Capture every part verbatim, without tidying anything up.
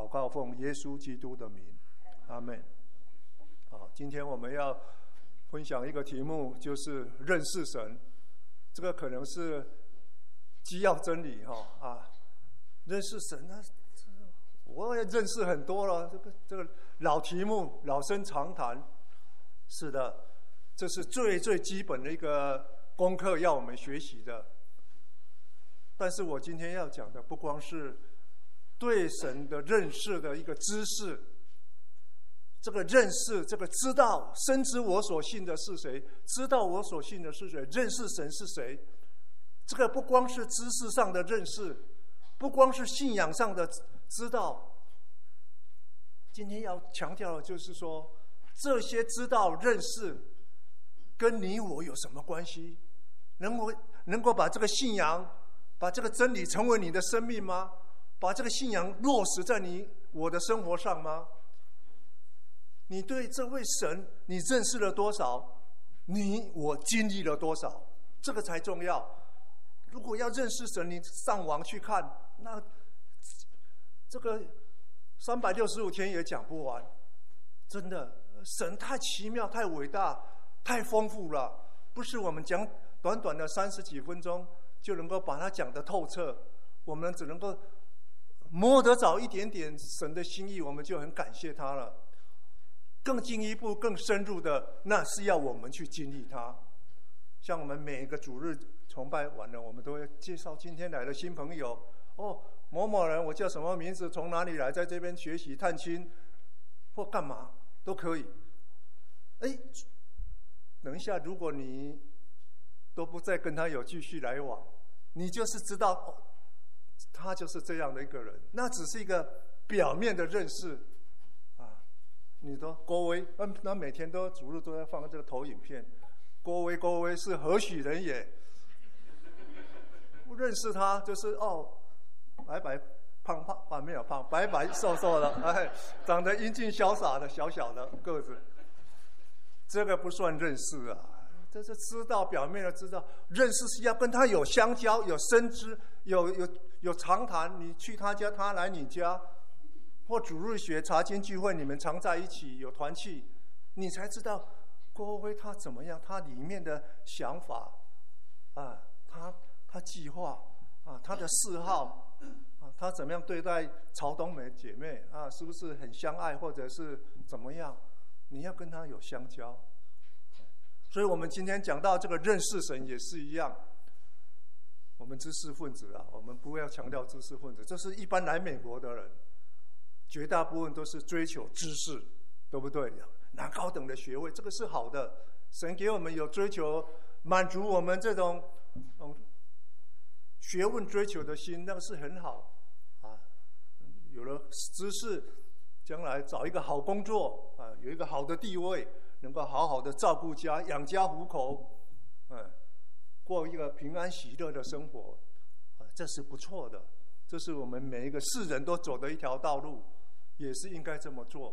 告奉耶稣基督的名，阿们。好，今天我们要分享一个题目，就是认识神。这个可能是基要真理哈啊，认识神呢，我也认识很多了，这个这个老题目，老生常谈。是的，这是最最基本的一个功课，要我们学习的。但是我今天要讲的，不光是对神的认识的一个知识，这个认识，这个知道，深知我所信的是谁，知道我所信的是谁，认识神是谁。这个不光是知识上的认识，不光是信仰上的知道。今天要强调的就是说，这些知道认识跟你我有什么关系？能够能够把这个信仰，把这个真理成为你的生命吗？把这个信仰落实在你我的生活上吗？你对这位神你认识了多少？你我经历了多少？这个才重要。如果要认识神，你上网去看，那这个三百六十五天也讲不完。真的，神太奇妙、太伟大、太丰富了，不是我们讲短短的三十几分钟就能够把它讲得透彻。我们只能够摸得着一点点神的心意，我们就很感谢他了。更进一步、更深入的，那是要我们去经历它。像我们每一个主日崇拜完了，我们都会介绍今天来的新朋友。哦，某某人，我叫什么名字，从哪里来，在这边学习探亲或干嘛都可以。哎，等一下，如果你都不再跟他有继续来往，你就是知道，哦，他就是这样的一个人，那只是一个表面的认识啊。你说郭威，那每天都主日都在放这个投影片，郭威郭威是何许人也？不认识他就是哦，白白胖胖啊，没有胖，白白瘦瘦的，哎，长得英俊潇洒的，小小的个子，这个不算认识啊。这是知道，表面的知道。认识是要跟他有相交，有深知，有有有长谈。你去他家，他来你家，或主日学、查经聚会，你们常在一起，有团契，你才知道郭威他怎么样，他里面的想法啊，他他计划啊，他的嗜好啊，他怎么样对待曹冬梅姐妹啊，是不是很相爱，或者是怎么样？你要跟他有相交。所以我们今天讲到这个认识神也是一样，我们知识分子啊，我们不要强调知识分子，这是一般来美国的人，绝大部分都是追求知识，对不对？拿高等的学位，这个是好的，神给我们有追求，满足我们这种嗯学问追求的心，那个是很好啊。有了知识，将来找一个好工作啊，有一个好的地位，能够好好的照顾家、养家糊口，嗯，过一个平安喜乐的生活，啊，这是不错的。这是我们每一个世人都走的一条道路，也是应该这么做。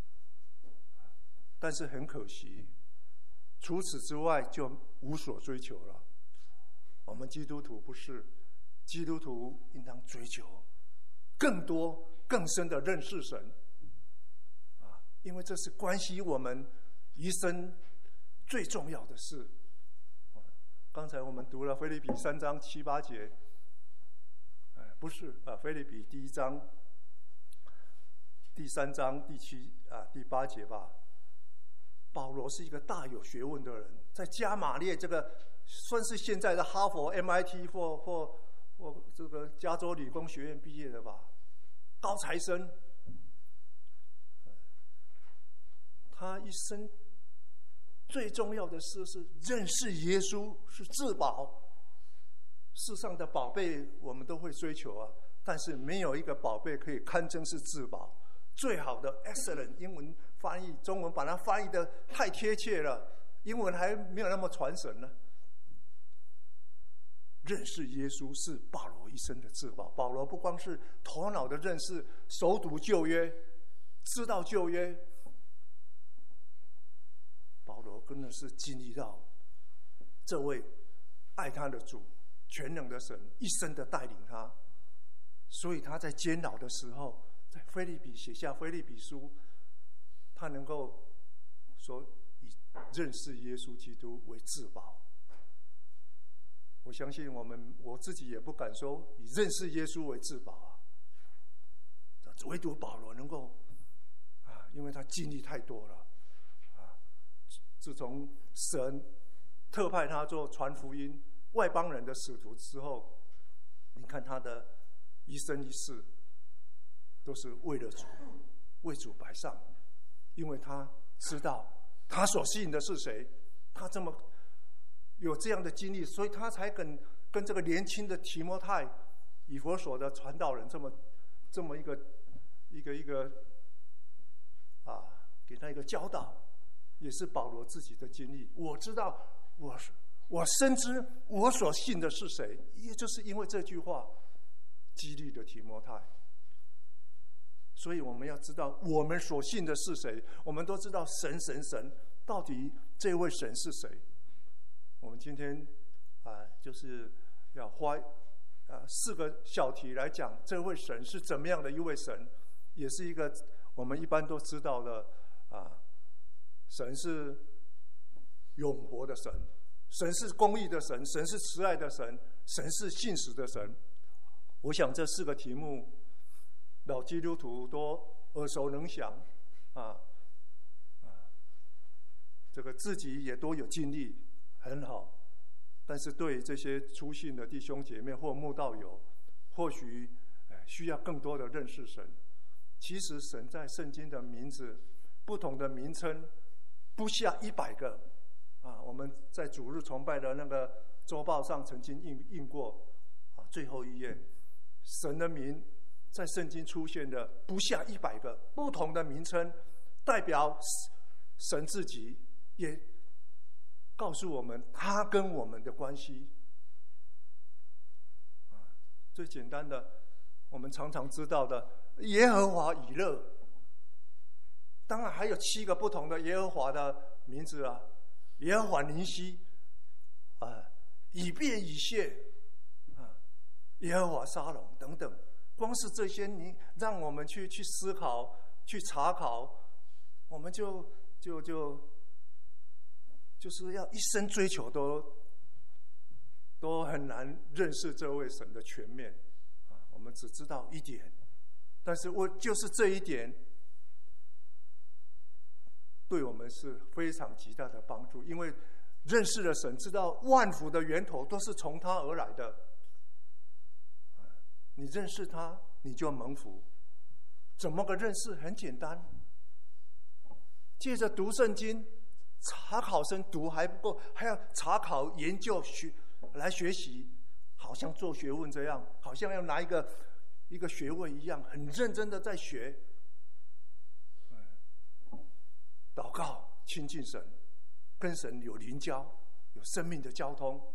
但是很可惜，除此之外就无所追求了。我们基督徒不是，基督徒应当追求更多、更深的认识神，啊，因为这是关系我们一生最重要的事。刚才我们读了腓立比三章七八节，哎，不是啊，腓立比第一章、第三章第七啊第八节吧。保罗是一个大有学问的人，在加马列这个算是现在的哈佛、M I T 或或或这个加州理工学院毕业的吧，高材生。他一生最重要的事是认识耶稣，是至宝。世上的宝贝我们都会追求啊，但是没有一个宝贝可以堪称是至宝。最好的 excellent 英文翻译，中文把它翻译的太贴切了，英文还没有那么传神呢。认识耶稣是保罗一生的至宝。保罗不光是头脑的认识，熟读旧约，知道旧约，保罗真的是经历到这位爱他的主、全能的神一生的带领他，所以他在监牢的时候， 在腓立比写下腓立比书，他能够说以认识耶稣基督为至宝。我相信我们我自己也不敢说以认识耶稣为至宝啊，唯独保罗能够啊，因为他经历太多了啊。自从神特派他做传福音外邦人的使徒之后，你看他的一生一世都是为了主，为主摆上，因为他知道他所信的是谁，他这么有这样的经历，所以他才跟跟这个年轻的提摩太，以弗所的传道人这么这么一个一个一个啊，给他一个教导，也是保罗自己的经历。我知道我我深知我所信的是谁，也就是因为这句话激励了提摩太。所以我们要知道我们所信的是谁。我们都知道神神神，到底这位神是谁？我们今天啊，就是要花啊四个小题来讲这位神是怎么样的一位神，也是一个我们一般都知道的啊，神是永活的神，神是公义的神，神是慈爱的神，神是信实的神。我想这四个题目老基督徒都耳熟能详啊啊，这个自己也都有经历，很好。但是对这些初信的弟兄姐妹或慕道友，或许需要更多的认识神。其实神在圣经的名字不同的名称不下一百个啊，我们在主日崇拜的那个周报上曾经印印过啊，最后一页，神的名在圣经出现的不下一百个不同的名称，代表神自己，也告诉我们他跟我们的关系。啊，最简单的，我们常常知道的耶和华以勒，当然还有七个不同的耶和华的名字啊，耶和华尼西，啊，以便以谢，啊，耶和华沙龙等等。光是这些，你让我们去去思考、去查考，我们就就就就是要一生追求都都很难认识这位神的全面啊。我们只知道一点，但是我就是这一点，对我们是非常极大的帮助，因为认识了神，知道万福的源头都是从他而来的。你认识他，你就蒙福。怎么个认识？很简单，借着读圣经，查考生读还不够，还要查考研究学来学习，好像做学问这样，好像要拿一个一个学位一样，很认真的在学。祷告，亲近神，跟神有灵交，有生命的交通，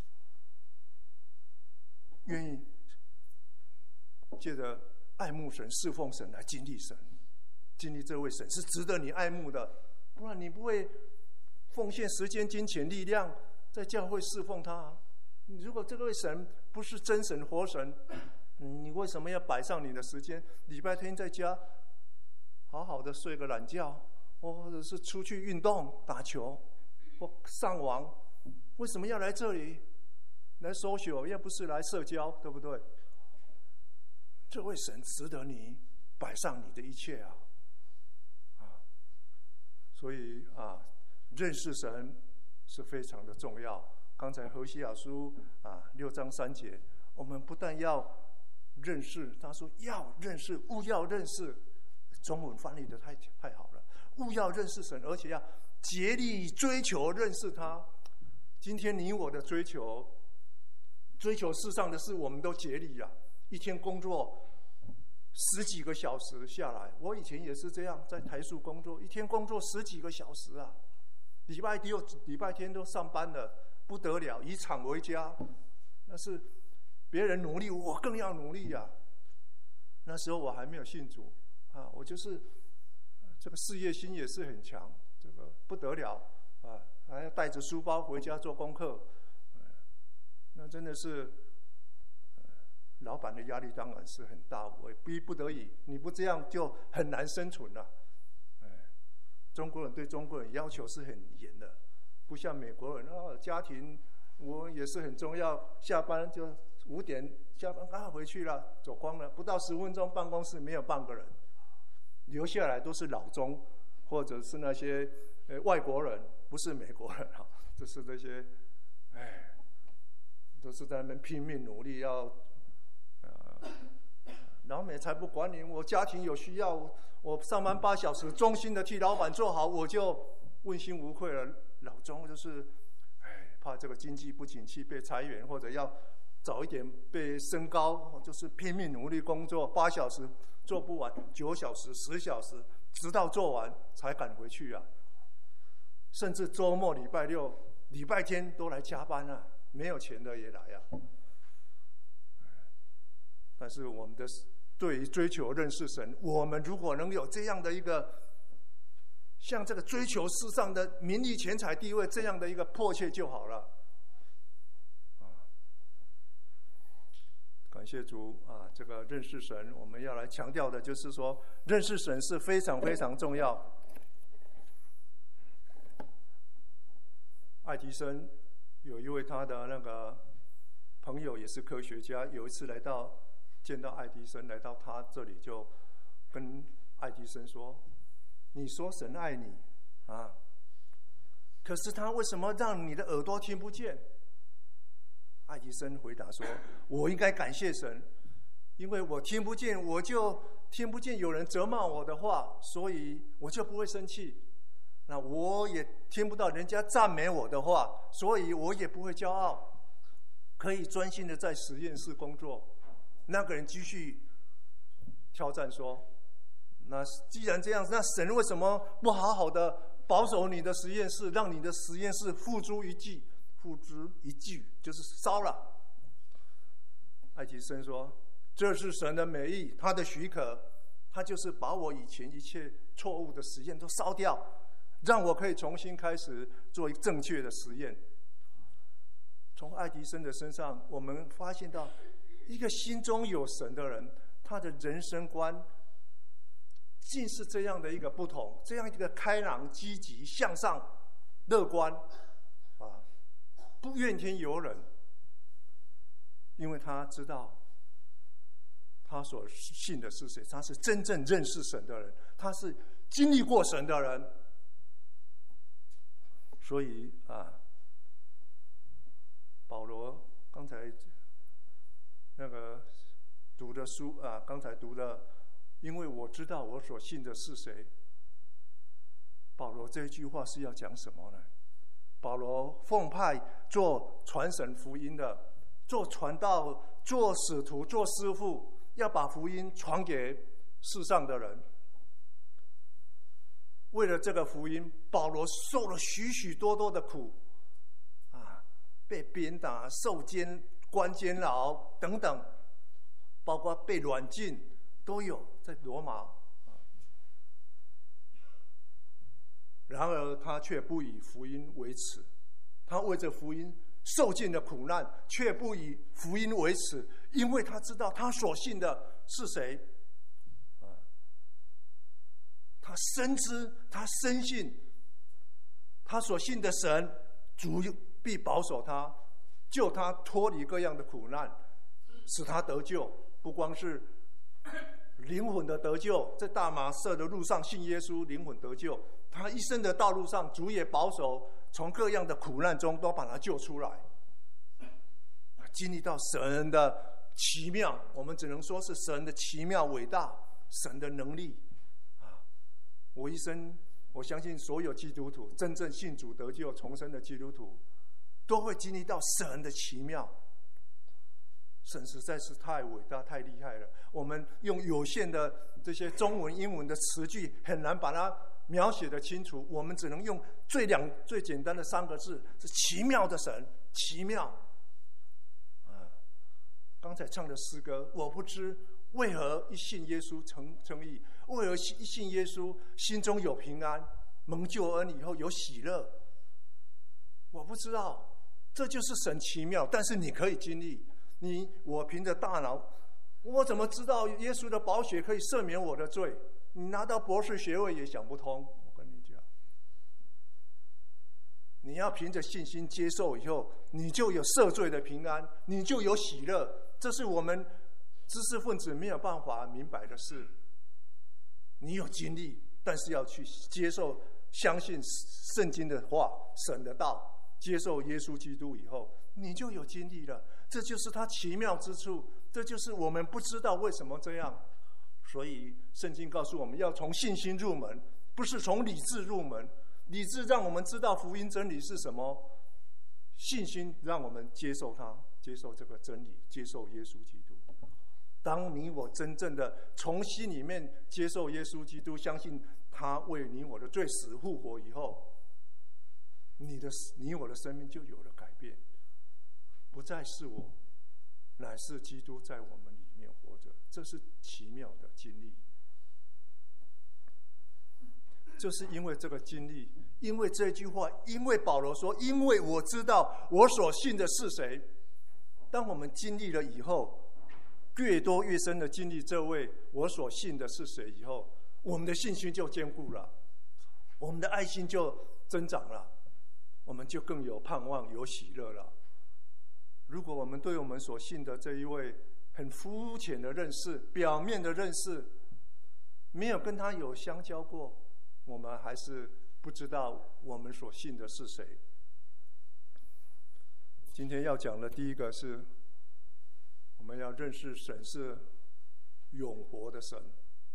愿意借着爱慕神、侍奉神来经历神，经历这位神是值得你爱慕的，不然你不会奉献时间、金钱、力量在教会侍奉他。如果这位神不是真神、活神，你为什么要摆上你的时间？礼拜天在家好好的睡个懒觉，或者是出去运动、打球或上网，为什么要来这里来social？要不是来社交，对不对？这位神值得你摆上你的一切啊！啊，所以啊，认识神是非常的重要。刚才何西阿书啊六章三节，我们不但要认识，他说要认识，务要认识，中文翻译的太太好了，务要认识神，而且要竭力追求认识他。今天你我的追求，追求世上的事，我们都竭力啊。一天工作十几个小时下来，我以前也是这样，在台塑工作，一天工作十几个小时啊，礼拜六、礼拜天都上班了，不得了，以厂为家。那是别人努力，我更要努力啊。那时候我还没有信主啊，我就是这个事业心也是很强，这个不得了啊，还要带着书包回家做功课，那真的是老板的压力当然是很大，我逼不得已，你不这样就很难生存了。哎，中国人对中国人要求是很严的，不像美国人啊，家庭我也是很重要，下班就五点下班啊回去了，走光了，不到十分钟办公室没有半个人，留下来都是老中或者是那些呃外国人，不是美国人啊，就是这些，哎，都是在那边拼命努力要。老美才不管你，我家庭有需要，我上班八小时，忠心的替老板做好，我就问心无愧了。老中就是，哎，怕这个经济不景气被裁员，或者要早一点被升高，就是拼命努力工作，八小时做不完，九小时、十小时，直到做完才赶回去啊。甚至周末、礼拜六、礼拜天都来加班啊，没有钱的也来啊。但是我们的对于追求认识神，我们如果能有这样的一个像这个追求世上的名利钱财地位这样的一个迫切就好了。啊，感谢主啊！这个认识神，我们要来强调的就是说，认识神是非常非常重要。爱迪生有一位他的那个朋友也是科学家，有一次来到。见到爱迪生来到他这里，就跟爱迪生说：“你说神爱你啊，可是他为什么让你的耳朵听不见？”爱迪生回答说：“我应该感谢神，因为我听不见，我就听不见有人责骂我的话，所以我就不会生气。那我也听不到人家赞美我的话，所以我也不会骄傲，可以专心的在实验室工作。”那个人继续挑战说：“那既然这样，那神为什么不好好的保守你的实验室，让你的实验室付诸一炬？付之一炬就是烧了。”爱迪生说：“这是神的美意，他的许可，他就是把我以前一切错误的实验都烧掉，让我可以重新开始做正确的实验。”从爱迪生的身上，我们发现到。一个心中有神的人，他的人生观竟是这样的一个不同，这样一个开朗、积极、向上、乐观，啊，不怨天尤人，因为他知道他所信的是谁，他是真正认识神的人，他是经历过神的人，所以啊，保罗刚才。那个读的书啊，刚才读的，因为我知道我所信的是谁。保罗这句话是要讲什么呢？保罗奉派做传神福音的，做传道、做使徒、做师傅，要把福音传给世上的人。为了这个福音，保罗受了许许多多的苦，啊，被鞭打、受监。关监牢等等，包括被软禁都有在罗马。然而他却不以福音为耻，他为着福音受尽了苦难，却不以福音为耻，因为他知道他所信的是谁。他深知，他深信，他所信的神主必保守他。救他脱离各样的苦难，使他得救。不光是灵魂的得救，在大马色的路上信耶稣，灵魂得救。他一生的道路上，主也保守，从各样的苦难中都把他救出来。经历到神的奇妙，我们只能说是神的奇妙伟大，神的能力啊！我一生，我相信所有基督徒，真正信主得救重生的基督徒。都会经历到神的奇妙，神实在是太伟大、太厉害了。我们用有限的这些中文、英文的词句，很难把它描写得清楚。我们只能用最两最简单的三个字：是奇妙的神，奇妙。啊，刚才唱的诗歌，我不知为何一信耶稣称称义，为何一信耶稣心中有平安，蒙救恩以后有喜乐。我不知道。这就是神奇妙，但是你可以经历， 你我凭着大脑，我怎么知道耶稣的宝血可以赦免我的罪？你拿到博士学位也想不通。我跟你讲，你要凭着信心接受以后，你就有赦罪的平安，你就有喜乐。这是我们知识分子没有办法明白的事。你有经历，但是要去接受、相信圣经的话、神的道，接受耶稣基督以后，你就有经历了。这就是他奇妙之处，这就是我们不知道为什么这样。所以圣经告诉我们要从信心入门，不是从理智入门。理智让我们知道福音真理是什么，信心让我们接受它，接受这个真理，接受耶稣基督。当你我真正的从心里面接受耶稣基督，相信他为你我的罪死复活以后，你的你我的生命就有了改变，不再是我，乃是基督在我们里面活着。这是奇妙的经历。就是因为这个经历，因为这句话，因为保罗说，因为我知道我所信的是谁。当我们经历了以后，越多越深的经历这位我所信的是谁以后，我们的信心就坚固了，我们的爱心就增长了，我们就更有盼望，有喜乐了。如果我们对我们所信的这一位很肤浅的认识，表面的认识，没有跟他有相交过，我们还是不知道我们所信的是谁。今天要讲的第一个是，我们要认识神是永活的神。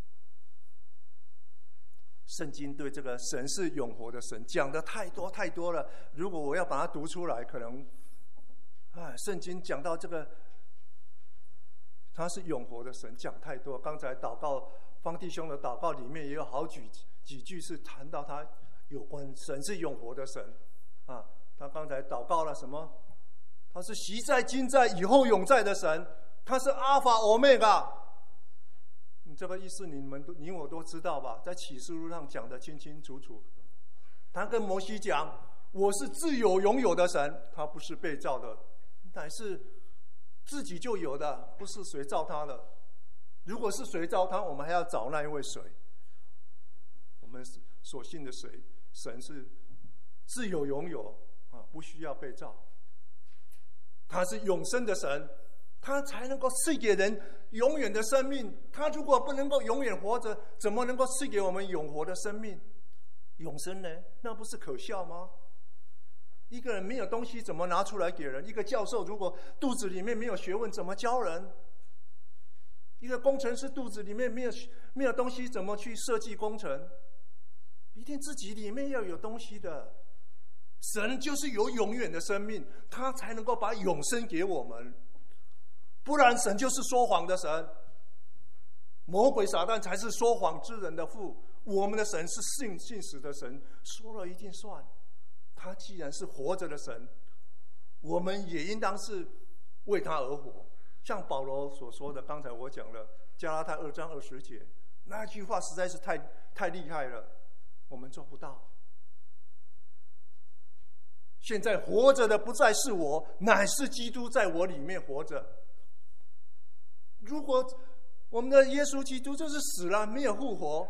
圣经对这个神是永活的神讲的太多太多了，如果我要把它读出来，可能啊，圣经讲到这个他是永活的神讲太多。刚才祷告方弟兄的祷告里面也有好几几句是谈到他有关神是永活的神啊。他刚才祷告了什么？他是昔在、今在、以后永在的神，他是阿尔法、欧米伽。你这个意思你们你我都知道吧？在启示录上讲得清清楚楚。他跟摩西讲，我是自有永有的神，他不是被造的，乃是自己就有的，不是谁造他的。如果是谁造他，我们还要找那一位谁。我们所信的谁神是自有永有啊，不需要被造。他是永生的神，他才能够赐给人永远的生命。他如果不能够永远活着，怎么能够赐给我们永活的生命、永生呢？那不是可笑吗？一个人没有东西怎么拿出来给人？一个教授如果肚子里面没有学问，怎么教人？一个工程师肚子里面没有没有东西，怎么去设计工程？一定自己里面要有东西的。神就是有永远的生命，他才能够把永生给我们，不然神就是说谎的神。魔鬼撒旦才是说谎之人的父，我们的神是信信实的神，说了一定算。他既然是活着的神，我们也应当是为他而活。像保罗所说的，刚才我讲了加拉太二章二十节，那句话实在是太太厉害了，我们做不到。现在活着的不再是我，乃是基督在我里面活着。如果我们的耶稣基督就是死了，没有复活，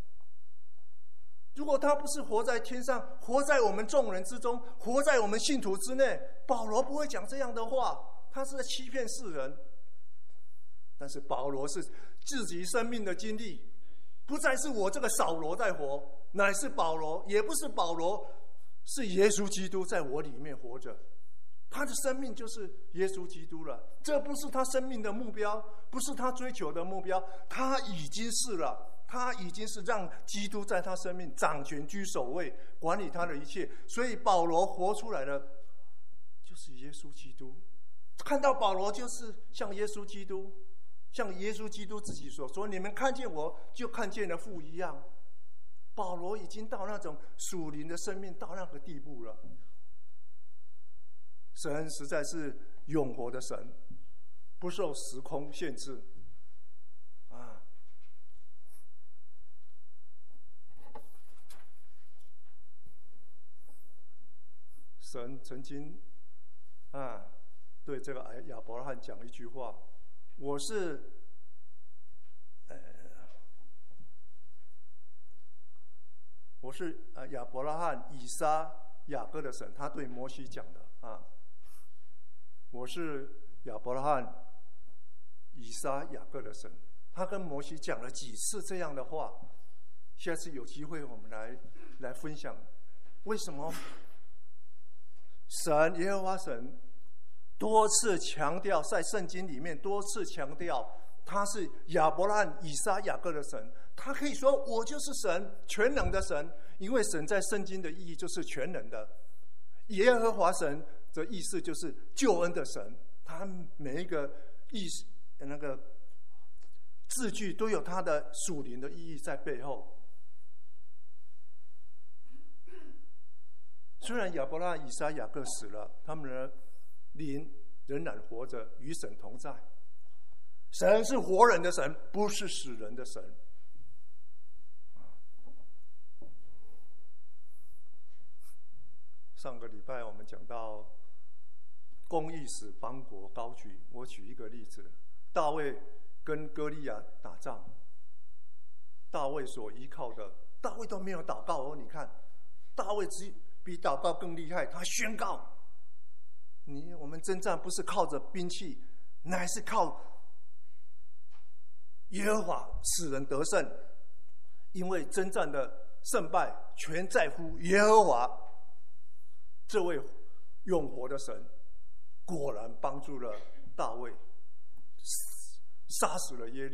如果他不是活在天上，活在我们众人之中，活在我们信徒之内，保罗不会讲这样的话，他是在欺骗世人。但是保罗是自己生命的经历，不再是我这个扫罗在活，乃是保罗，也不是保罗，是耶稣基督在我里面活着。他的生命就是耶稣基督了，这不是他生命的目标，不是他追求的目标，他已经是了，他已经是让基督在他生命掌权居首位，管理他的一切。所以保罗活出来的就是耶稣基督，看到保罗就是像耶稣基督，像耶稣基督自己所说，你们看见我就看见了父一样。保罗已经到那种属灵的生命到那个地步了。神实在是永活的神，不受时空限制啊！神曾经啊对这个亚伯拉罕讲一句话：我是，呃，我是呃亚伯拉罕、以撒、雅各的神。他对摩西讲的啊，我是亚伯拉罕、以撒、雅各的神。他跟摩西讲了几次这样的话。下次有机会我们来来分享，为什么神耶和华神多次强调，在圣经里面多次强调他是亚伯拉罕、以撒、雅各的神。他可以说我就是神，全能的神，因为神在圣经的意义就是全能的。耶和华神的意思就是救恩的神，他每一个意思那个字句都有他的属灵的意义在背后。虽然亚伯拉罕、以撒、雅各死了，他们的灵仍然活着，与神同在。神是活人的神，不是死人的神。上个礼拜我们讲到公义使邦国高举，我举一个例子：大卫跟歌利亚打仗，大卫所依靠的，大卫都没有祷告哦。你看，大卫只比祷告更厉害，他宣告：你我们征战不是靠着兵器，乃是靠耶和华使人得胜，因为征战的胜败全在乎耶和华。这位永活的神果然帮助了大卫，杀死了耶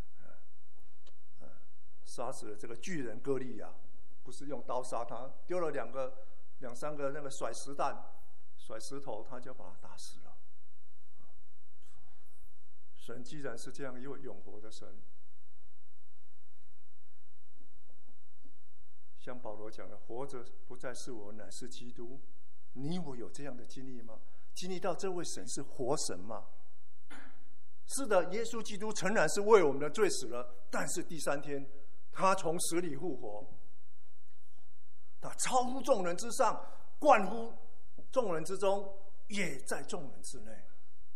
杀死了这个巨人歌利亚，不是用刀杀他，丢了两个两三个那个甩石弹、甩石头，他就把他打死了。神既然是这样一位永活的神，像保罗讲的，活着不再是我，乃是基督。你我有这样的经历吗？经历到这位神是活神吗？是的，耶稣基督诚然是为我们的罪死了，但是第三天他从死里复活，他超乎众人之上，冠乎众人之中，也在众人之内。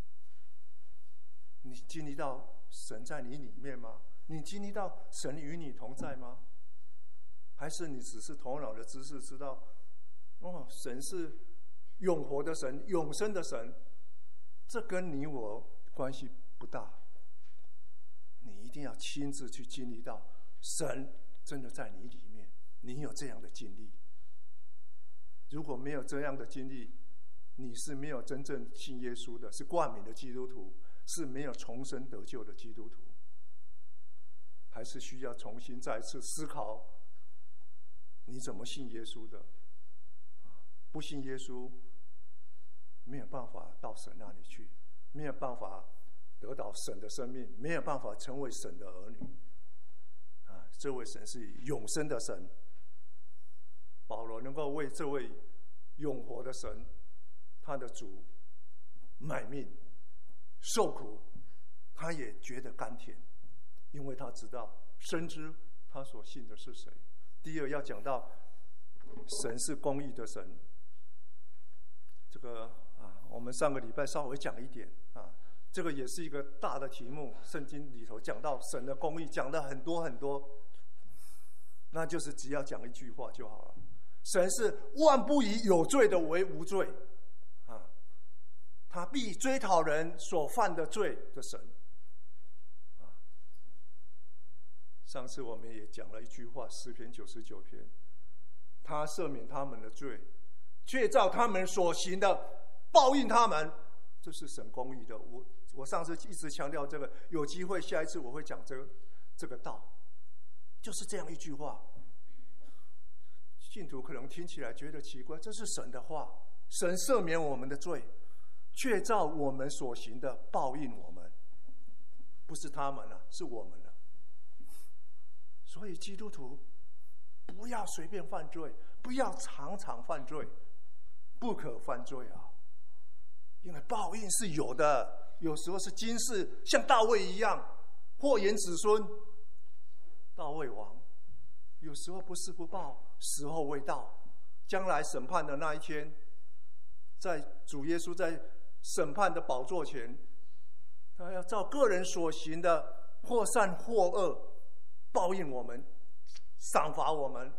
你经历到神在你里面吗？你经历到神与你同在吗？还是你只是头脑的知识知道，哦，神是永活的神，永生的神，这跟你我关系不大。你一定要亲自去经历到神真的在你里面，你有这样的经历。如果没有这样的经历，你是没有真正信耶稣的，是冠冕的基督徒，是没有重生得救的基督徒，还是需要重新再次思考你怎么信耶稣的。不信耶稣没有办法到神那里去，没有办法得到神的生命，没有办法成为神的儿女。啊，这位神是永生的神。保罗能够为这位永活的神，他的主卖命受苦，他也觉得甘甜，因为他知道深知他所信的是谁。第二，要讲到神是公义的神，这个啊，我们上个礼拜稍微讲一点啊，这个也是一个大的题目。圣经里头讲到神的公义，讲的很多很多，那就是只要讲一句话就好了。神是万不以有罪的为无罪，啊，他必追讨人所犯的罪的神。啊，上次我们也讲了一句话，诗篇九十九篇，他赦免他们的罪，却照他们所行的报应他们，这是神公义的。我我上次一直强调这个，有机会下一次我会讲这个这个道，就是这样一句话。信徒可能听起来觉得奇怪，这是神的话，神赦免我们的罪，却照我们所行的报应我们，不是他们了，是我们了。所以基督徒不要随便犯罪，不要常常犯罪，不可犯罪啊！因为报应是有的，有时候是今世，像大卫一样，祸延子孙，大卫王。有时候不是不报，时候未到。将来审判的那一天，在主耶稣在审判的宝座前，他要照个人所行的或善或恶报应我们，赏罚我们，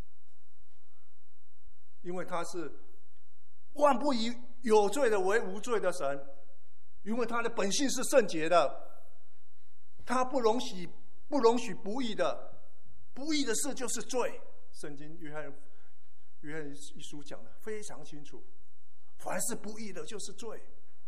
因为他是万不以有罪的为无罪的神，因为他的本性是圣洁的，他不容许不容许不义的，不义的事就是罪。圣经约翰约翰一书讲的非常清楚，凡是不义的就是罪。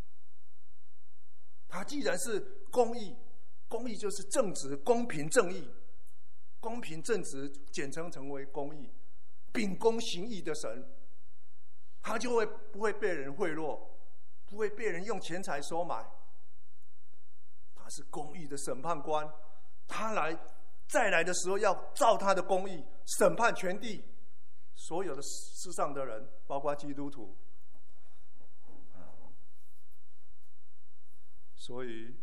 他既然是公义，公义就是正直、公平、正义，公平正直简称成为公义，秉公行义的神，他就会不会被人贿赂，不会被人用钱财收买。他是公义的审判官，他来再来的时候要照他的公义审判全地所有的世上的人，包括基督徒。所以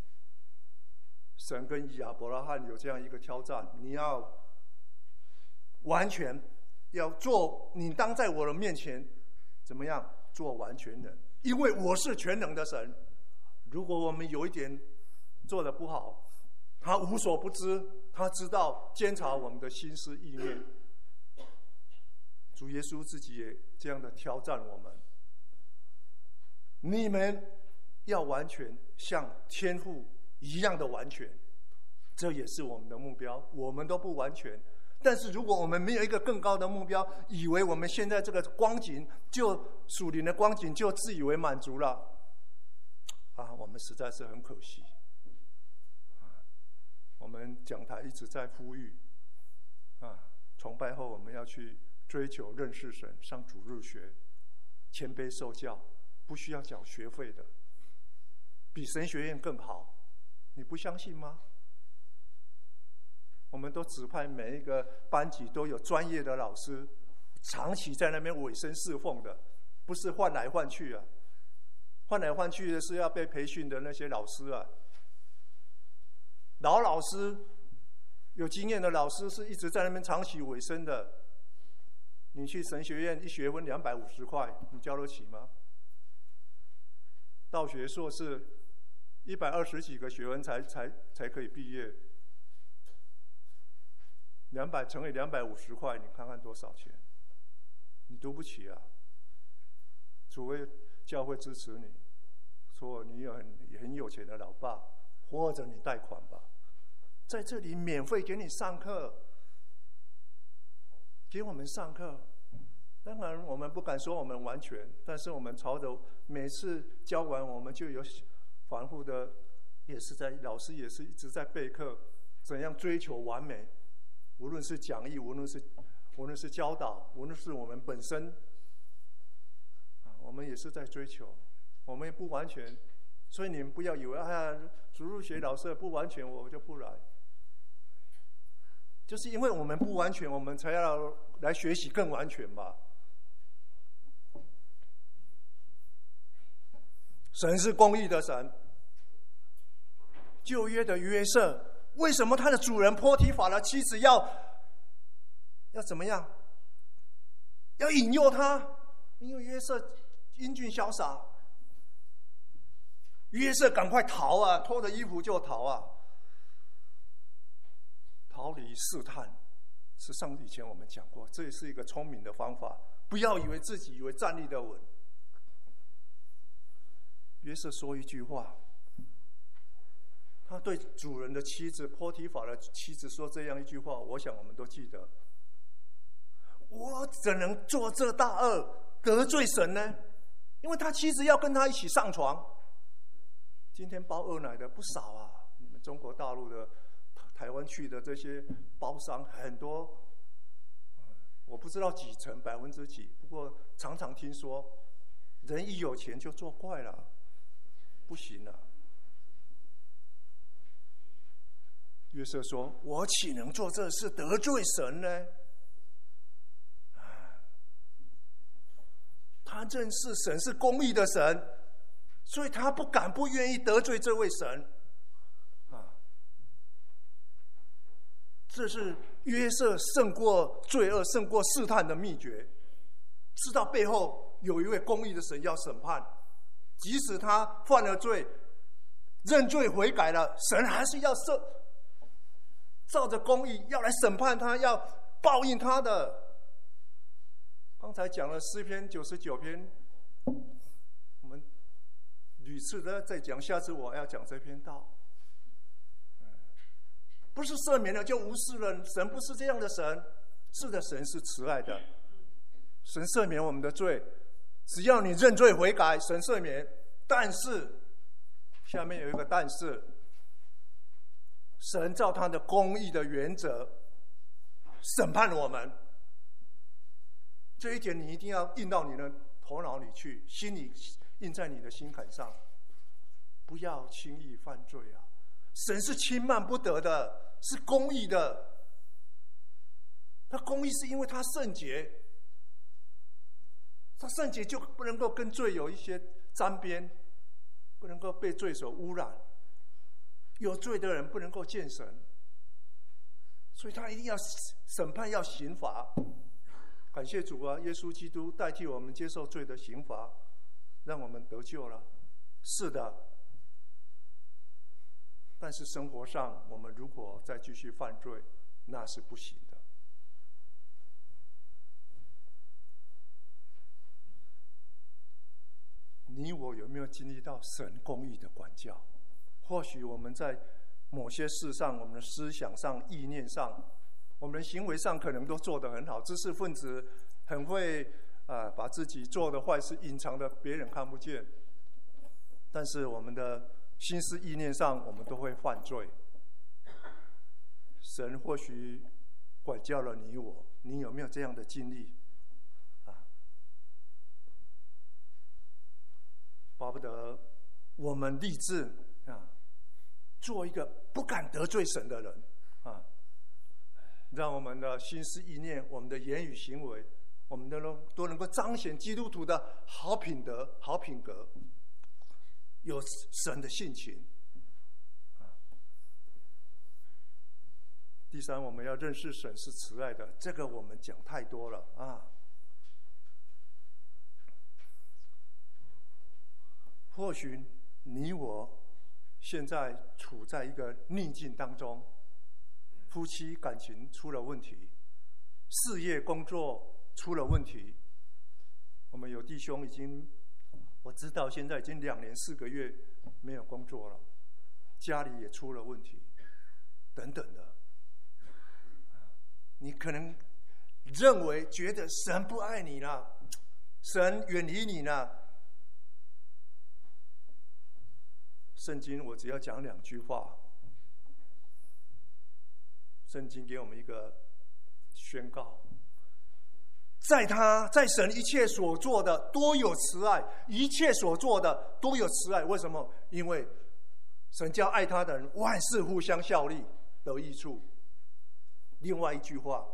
神跟亚伯拉罕有这样一个挑战，你要完全要做，你当在我的面前怎么样做完全人，因为我是全能的神。如果我们有一点做得不好，他无所不知，他知道监察我们的心思意念。主耶稣自己也这样的挑战我们，你们要完全像天父一样的完全，这也是我们的目标。我们都不完全，但是如果我们没有一个更高的目标，以为我们现在这个光景就属灵的光景就自以为满足了啊，我们实在是很可惜。我们讲台一直在呼吁啊，崇拜后我们要去追求认识神，上主日学，谦卑受教，不需要缴学费的，比神学院更好，你不相信吗？我们都指派每一个班级都有专业的老师，长期在那边委身侍奉的，不是换来换去啊，换来换去的是要被培训的那些老师啊。老老师有经验的老师是一直在那边长期委身的，你去神学院一学分两百五十块，你交得起吗？道学硕士一百二十几个学分才才才可以毕业，两百乘以两百五十块，你看看多少钱？你读不起啊！除非教会支持你，说你有很很有钱的老爸，或者你贷款吧，在这里免费给你上课，给我们上课。当然，我们不敢说我们完全，但是我们朝着每次教完，我们就有反复的，也是在老师也是一直在备课，怎样追求完美。无论是讲义，无论是无论是教导，无论是我们本身，啊，我们也是在追求，我们也不完全，所以你们不要以为哎呀，主日学老师不完全，我就不来。就是因为我们不完全，我们才要来学习更完全吧。神是公义的神，旧约的约瑟。为什么他的主人波提法的妻子要要怎么样？要引诱他？因为约瑟英俊潇洒，约瑟赶快逃啊，脱了衣服就逃啊，逃离试探。实际上以前我们讲过，这也是一个聪明的方法，不要以为自己以为站立得稳。约瑟说一句话，他对主人的妻子波提法的妻子说这样一句话，我想我们都记得：我怎能做这大恶得罪神呢？因为他妻子要跟他一起上床。今天包二奶的不少啊，你们中国大陆的、台湾去的这些包商很多，我不知道几成百分之几，不过常常听说，人一有钱就作怪了，不行了。约瑟说：“我岂能做这事得罪神呢？”他认识神是公义的神，所以他不敢不愿意得罪这位神。啊，这是约瑟胜过罪恶、胜过试探的秘诀。知道背后有一位公义的神要审判， 即使他犯了罪，认罪悔改了，神还是要设照着公义要来审判他，要报应他的。刚才讲了诗篇九十九篇，我们屡次的在讲，下次我要讲这篇道。不是赦免了就无视了，神不是这样的神。是的，神是慈爱的，神赦免我们的罪，只要你认罪悔改，神赦免。但是下面有一个但是，神照他的公义的原则审判我们。这一点你一定要印到你的头脑里去，心里印在你的心坎上，不要轻易犯罪啊！神是轻慢不得的，是公义的。他公义是因为他圣洁，他圣洁就不能够跟罪有一些沾边，不能够被罪所污染。有罪的人不能够见神，所以他一定要审判，要刑罚。感谢主啊，耶稣基督代替我们接受罪的刑罚，让我们得救了。是的，但是生活上我们如果再继续犯罪，那是不行的。你我有没有经历到神公义的管教？或许我们在某些事上，我们的思想上、意念上，我们的行为上可能都做得很好。知识分子很会啊、呃，把自己做的坏事隐藏的别人看不见。但是我们的心思意念上，我们都会犯罪。神或许管教了你我，你有没有这样的经历？巴不得我们立志啊，做一个不敢得罪神的人啊，让我们的心思意念、我们的言语行为，我们都能都能够彰显基督徒的好品德、好品格，有神的性情。啊，第三，我们要认识神是慈爱的，这个我们讲太多了啊。或许你我现在处在一个逆境当中，夫妻感情出了问题，事业工作出了问题。我们有弟兄已经，我知道现在已经两年四个月没有工作了，家里也出了问题，等等的。你可能认为觉得神不爱你了，神远离你了。圣经我只要讲两句话，圣经给我们一个宣告，在他在神一切所做的都有慈爱，一切所做的都有慈爱。为什么？因为神叫爱他的人万事互相效力，得益处。另外一句话，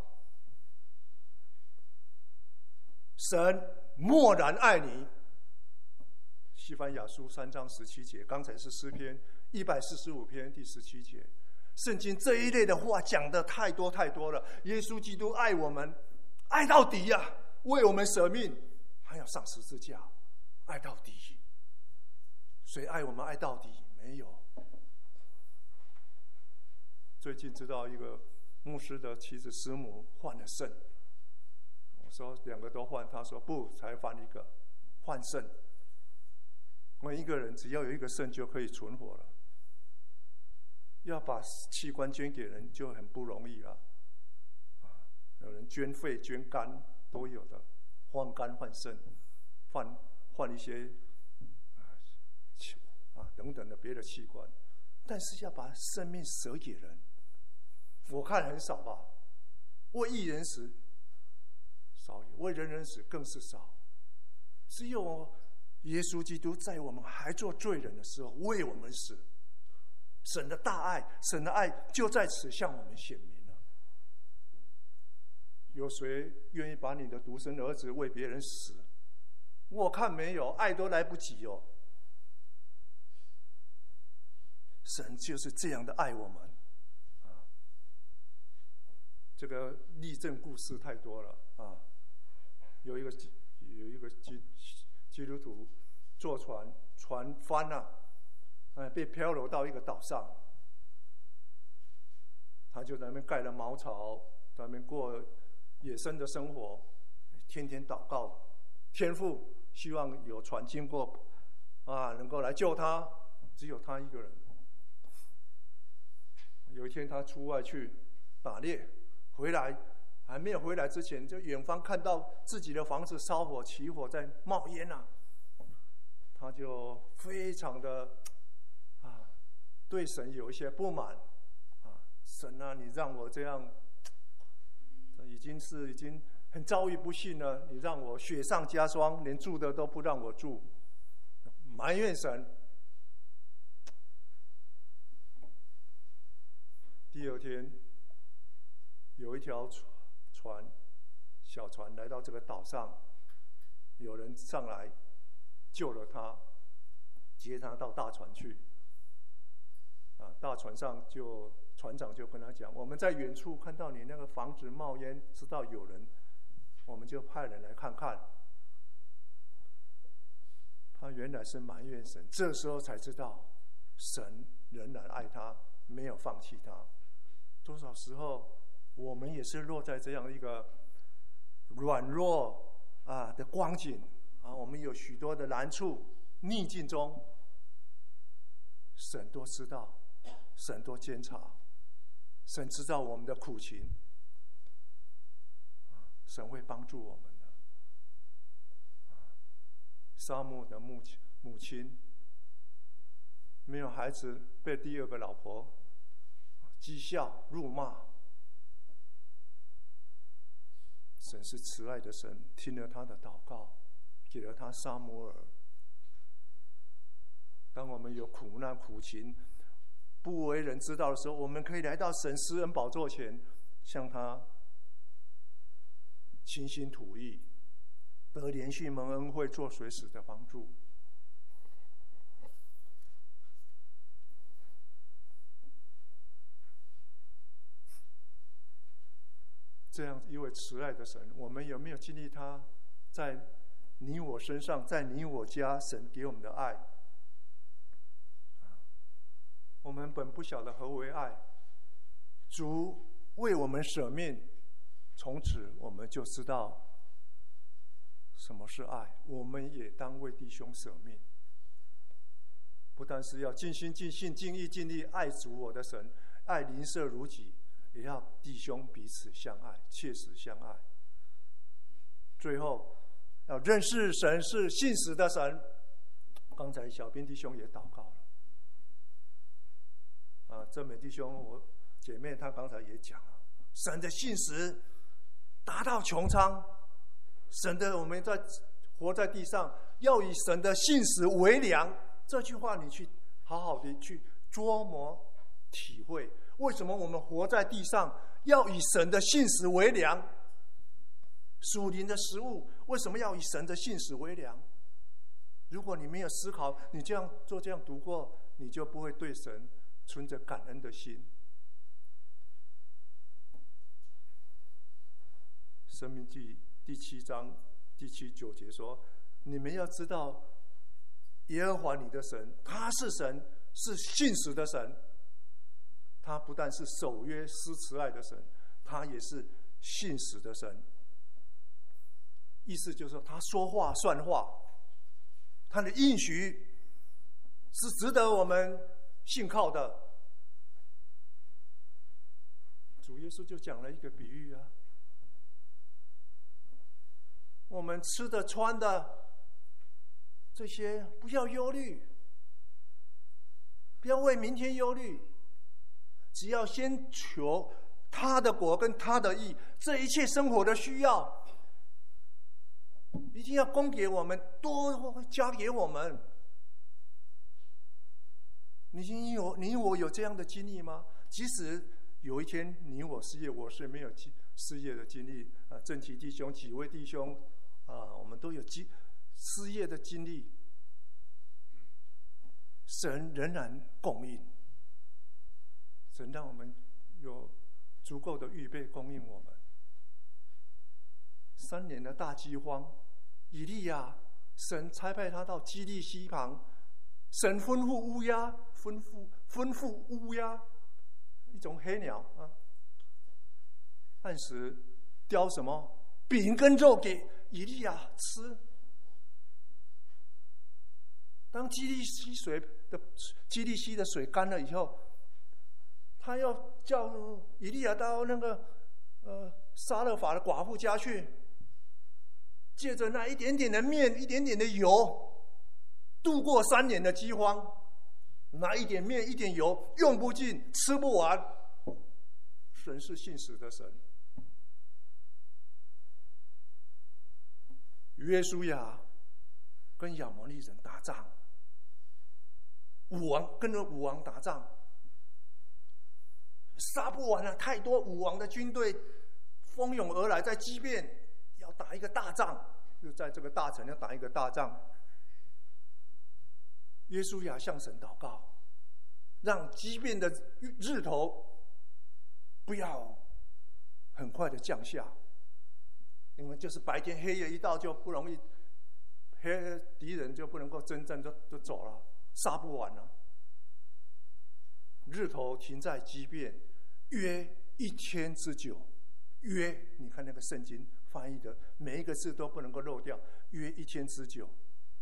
神默然爱你。西番雅书三章十七节，刚才是诗篇一百四十五篇第十七节。圣经这一类的话讲的太多太多了。耶稣基督爱我们，爱到底呀、啊，为我们舍命，还要上十字架，爱到底。谁爱我们爱到底？没有。最近知道一个牧师的妻子师母患了肾，我说两个都患，他说不，才犯一个，换肾。我们一个人只要有一个肾就可以存活了，要把器官捐给人就很不容易了。啊，有人捐肺、捐肝都有的，换肝、换肾、换换一些啊等等的别的器官，但是要把生命舍给人，我看很少吧。为一人死少有，为人人死更是少。只有耶稣基督在我们还做罪人的时候为我们死，神的大爱，神的爱就在此向我们显明了。有谁愿意把你的独生儿子为别人死？我看没有，爱都来不及哦。神就是这样的爱我们啊！这个例证故事太多了啊！有一个有一个基基督徒坐船，船翻了，哎，被漂流到一个岛上。他就在那边盖了茅草，在那边过野生的生活，天天祷告，天父希望有船经过，啊，能够来救他，只有他一个人。有一天他出外去打猎，回来还没有回来之前，就远方看到自己的房子烧火起火在冒烟啊，他就非常的啊对神有一些不满啊，神啊，你让我这样，已经是已经很遭遇不幸了，你让我雪上加霜，连住的都不让我住，埋怨神。第二天，有一条船，小船来到这个岛上，有人上来救了他，接他到大船去。啊，大船上就船长就跟他讲：“我们在远处看到你那个房子冒烟，知道有人，我们就派人来看看。”他原来是埋怨神，这时候才知道神仍然爱他，没有放弃他。多少时候我们也是落在这样一个软弱啊的光景啊，我们有许多的难处逆境中，神都知道，神都监察，神知道我们的苦情，神会帮助我们的。沙漠的母亲母亲没有孩子，被第二个老婆讥笑辱骂，神是慈爱的神，听了他的祷告，给了他撒母耳。当我们有苦难苦情不为人知道的时候，我们可以来到神施恩宝座前，向他倾心吐意，得连续蒙恩惠，做随时的帮助。这样一位慈爱的神，我们有没有经历他在你我身上，在你我家神给我们的爱？我们本不晓得何为爱，主为我们舍命，从此我们就知道什么是爱。我们也当为弟兄舍命，不但是要尽心尽性尽意尽力爱主我的神，爱邻舍如己，也要弟兄彼此相爱，切实相爱。最后要认识神是信实的神。刚才小兵弟兄也祷告了啊，正美弟兄我姐妹她刚才也讲了，神的信实达到穹苍，神的我们在活在地上要以神的信实为粮。这句话你去好好的去琢磨体会，为什么我们活在地上要以神的信实为粮？属灵的食物为什么要以神的信实为粮？如果你没有思考，你这样做这样读过，你就不会对神存着感恩的心。申命记第七章第七九节说：“你们要知道，耶和华你的神，他是神，是信实的神。他不但是守约施慈爱的神，他也是信实的神。”意思就是说，他说话算话，他的应许是值得我们信靠的。主耶稣就讲了一个比喻啊，我们吃的穿的这些不要忧虑，不要为明天忧虑，只要先求他的国跟他的义，这一切生活的需要一定要供给我们，多加给我们。你有你我有这样的经历吗？即使有一天你我失业，我是没有失业的经历啊。正奇弟兄几位弟兄啊，我们都有失业的经历，神仍然供应，神让我们有足够的预备供应我们。三年的大饥荒，以利亚神差派他到基利溪旁，神吩咐乌鸦，吩咐吩咐乌鸦，一种黑鸟啊，按时叼什么饼跟肉给以利亚吃。当基利溪水的基利溪的水干了以后，他要叫以利亚到那个呃撒勒法的寡妇家去，借着那一点点的面、一点点的油，度过三年的饥荒。拿一点面、一点油，用不尽，吃不完。神是信实的神。约书亚跟亚摩利人打仗，武王跟着武王打仗，杀不完了，太多武王的军队蜂拥而来，在基遍要打一个大仗，就在这个大城要打一个大仗。约书亚向神祷告，让基遍的日头不要很快的降下，因为就是白天黑夜一到就不容易，黑敌人就不能够真正就就走了，杀不完了。日头停在基遍约一天之久，约你看那个圣经翻译的每一个字都不能够漏掉，约一天之久。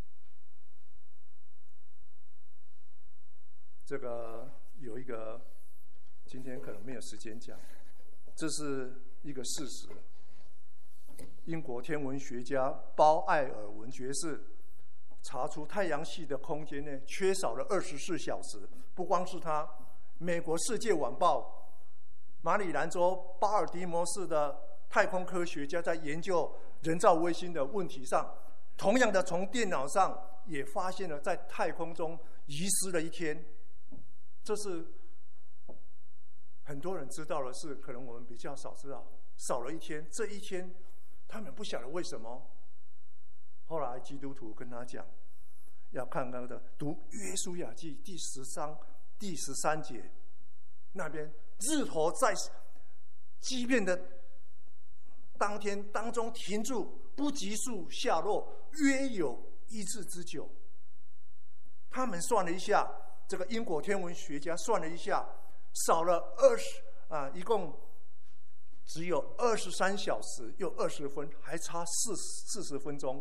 这个有一个，今天可能没有时间讲，这是一个事实。英国天文学家包艾尔文爵士查出太阳系的空间内缺少了二十四小时，不光是他，美国世界晚报、马里兰州巴尔的摩市的太空科学家在研究人造卫星的问题上，同样的从电脑上也发现了在太空中遗失了一天。这是很多人知道的事，可能我们比较少知道，少了一天。这一天他们不晓得为什么。后来基督徒跟他讲，要看看的读约书亚记第十章第十三节，那边日头在基遍的当天当中停住，不急速下落，约有一日之久。他们算了一下，这个英国天文学家算了一下，少了二十啊，一共只有二十三小时又二十分，还差四四十分钟。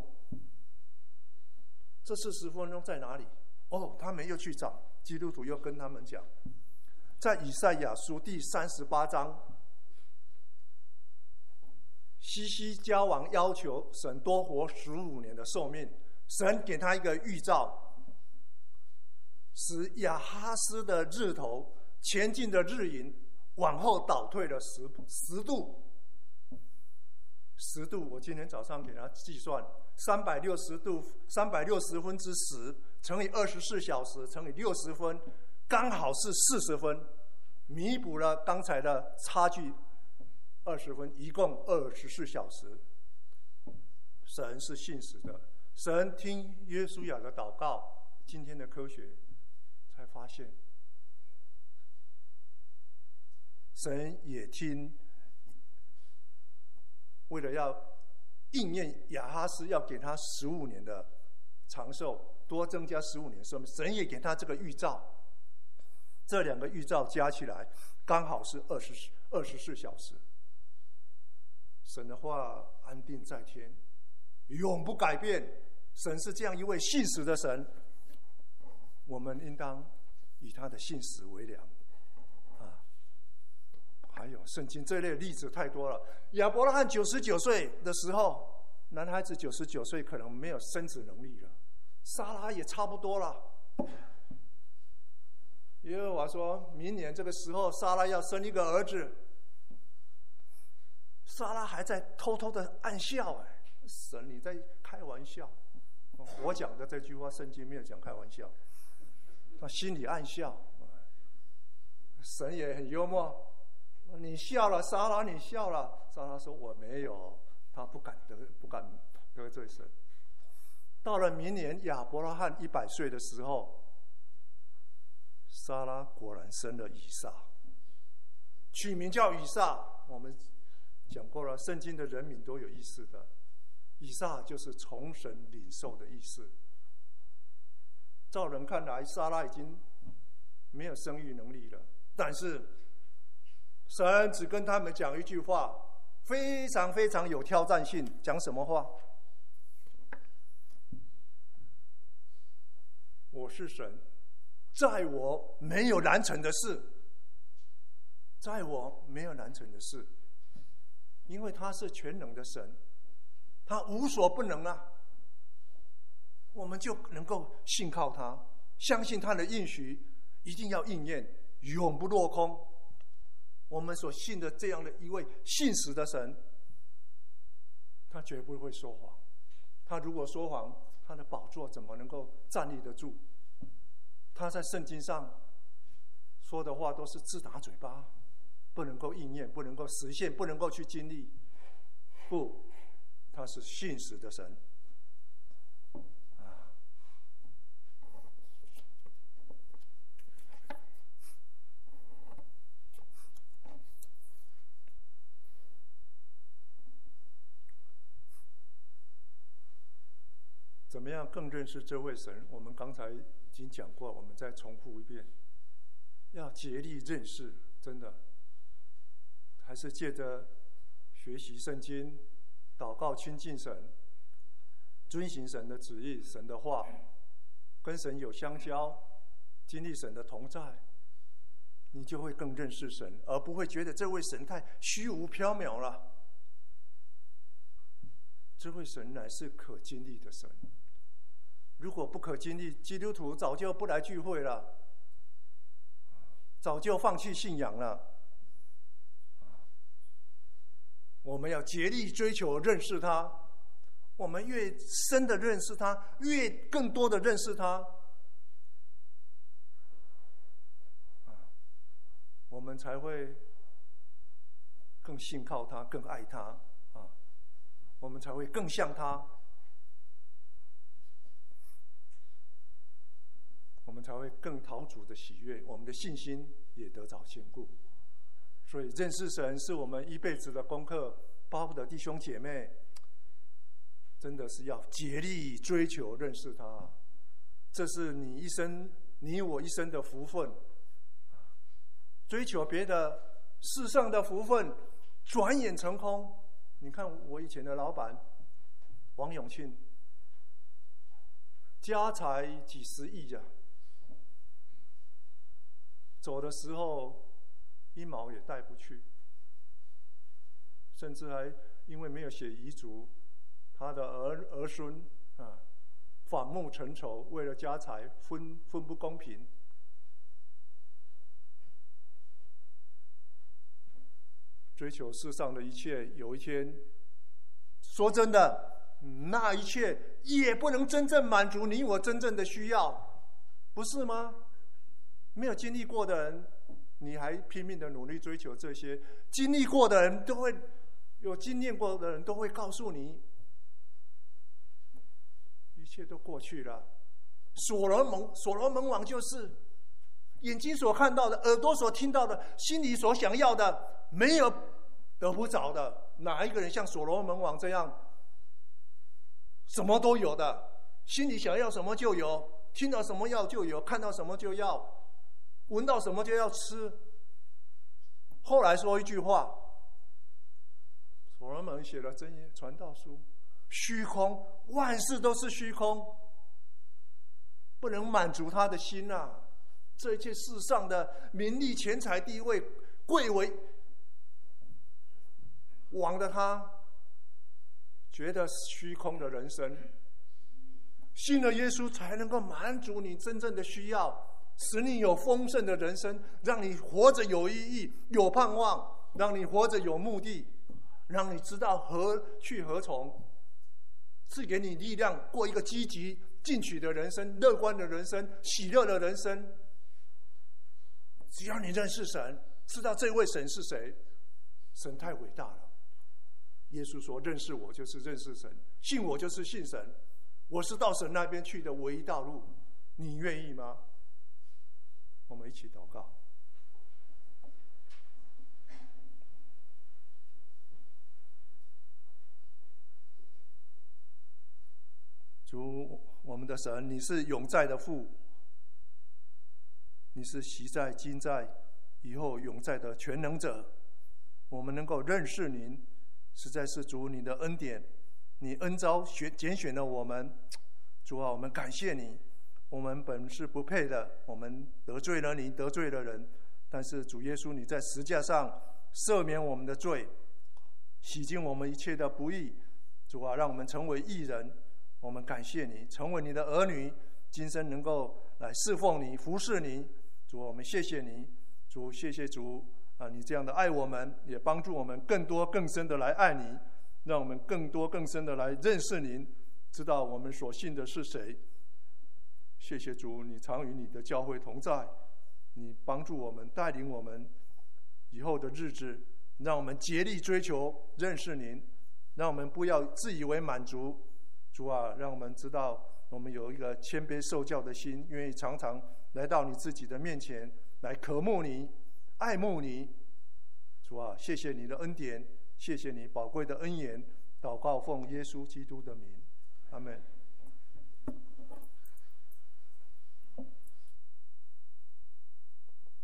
这四十分钟在哪里？哦，他们又去找，基督徒又跟他们讲，在以赛亚书第三十八章，西西家王要求神多活十五年的寿命，神给他一个预兆，使亚哈斯的日头前进的日影往后倒退了十十度。十度，我今天早上给他计算，三百六十度，三百六十分之十乘以二十四小时乘以六十分，刚好是四十分，弥补了刚才的差距二十分，一共二十四小时。神是信实的，神听约书亚的祷告。今天的科学才发现，神也听。为了要应验亚哈斯要给他十五年的长寿，多增加十五年寿命，神也给他这个预兆。这两个预兆加起来，刚好是二十二十四小时。神的话安定在天，永不改变。神是这样一位信实的神，我们应当以他的信实为良。还有圣经这类例子太多了。亚伯拉罕九十九岁的时候，男孩子九十九岁可能没有生殖能力了，撒拉也差不多了。耶和华说明年这个时候，撒拉要生一个儿子。撒拉还在偷偷的暗笑，哎，神你在开玩笑。我讲的这句话，圣经没有讲开玩笑，他心里暗笑。神也很幽默。你笑了，撒拉，你笑了。撒拉说：“我没有。”他不敢得，不敢得罪神。到了明年亚伯拉罕一百岁的时候，撒拉果然生了以撒，取名叫以撒。我们讲过了，圣经的人名都有意思的。 以撒就是从神领受的意思。照人看来，撒拉已经没有生育能力了，但是神只跟他们讲一句话，非常非常有挑战性。讲什么话？我是神，在我没有难成的事，在我没有难成的事，因为他是全能的神，他无所不能啊。我们就能够信靠他，相信他的应许一定要应验，永不落空。我们所信的这样的一位信实的神，他绝不会说谎。他如果说谎，他的宝座怎么能够站立得住？他在圣经上说的话都是自打嘴巴，不能够应验，不能够实现，不能够去经历。不，他是信实的神。怎么样更认识这位神？我们刚才已经讲过，我们再重复一遍，要竭力认识。真的，还是借着学习圣经、祷告亲近神、遵行神的旨意、神的话，跟神有相交，经历神的同在，你就会更认识神，而不会觉得这位神太虚无缥缈了。这位神乃是可经历的神。如果不可经历，基督徒早就不来聚会了，早就放弃信仰了。我们要竭力追求认识他，我们越深的认识他，越更多的认识他，我们才会更信靠他，更爱他啊！我们才会更像他，我们才会更讨主的喜悦，我们的信心也得着坚固。所以认识神是我们一辈子的功课，巴不得弟兄姐妹真的是要竭力追求认识他，这是你一生你我一生的福分。追求别的世上的福分，转眼成空。你看我以前的老板王永庆，家财几十亿啊，走的时候一毛也带不去，甚至还因为没有写遗嘱，他的儿儿孙啊反目成仇，为了家财分分不公平。追求世上的一切，有一天，说真的，那一切也不能真正满足你我真正的需要，不是吗？没有经历过的人，你还拼命的努力追求这些，经历过的人都会有经验过的人都会告诉你，一切都过去了。所罗门，所罗门王就是眼睛所看到的，耳朵所听到的，心里所想要的，没有得不着的。哪一个人像所罗门王这样，什么都有的，心里想要什么就有，听到什么要就有，看到什么就要，闻到什么就要吃。后来说一句话，所罗门写了箴言传道书，虚空，万事都是虚空，不能满足他的心啊。这一切世上的名利、钱财、地位，贵为王的他，觉得虚空的人生，信了耶稣才能够满足你真正的需要，使你有丰盛的人生，让你活着有意义、有盼望，让你活着有目的，让你知道何去何从，赐给你力量，过一个积极进取的人生、乐观的人生、喜乐的人生。只要你认识神，知道这位神是谁，神太伟大了。耶稣说：“认识我就是认识神，信我就是信神。我是到神那边去的唯一道路。你愿意吗？”我们一起祷告。 主我们的神，你是永在的父，你是昔在今在以后永在的全能者。我们能够认识您，实在是主你的恩典，你恩召选拣选了我们。主啊，我们感谢你，我们本是不配的，我们得罪了你，得罪了人，但是主耶稣你在十字架上赦免我们的罪，洗净我们一切的不义。主啊，让我们成为义人，我们感谢你，成为你的儿女，今生能够来侍奉你，服侍你。主，我们谢谢你。主，谢谢主啊，你这样的爱我们，也帮助我们更多更深的来爱你，让我们更多更深的来认识您，知道我们所信的是谁。谢谢主，你常与你的教会同在，你帮助我们，带领我们以后的日子，让我们竭力追求认识您，让我们不要自以为满足。主啊，让我们知道我们有一个谦卑受教的心，愿意常常来到你自己的面前，来渴慕你，爱慕你。主啊，谢谢你的恩典，谢谢你宝贵的恩言，祷告奉耶稣基督的名，阿们。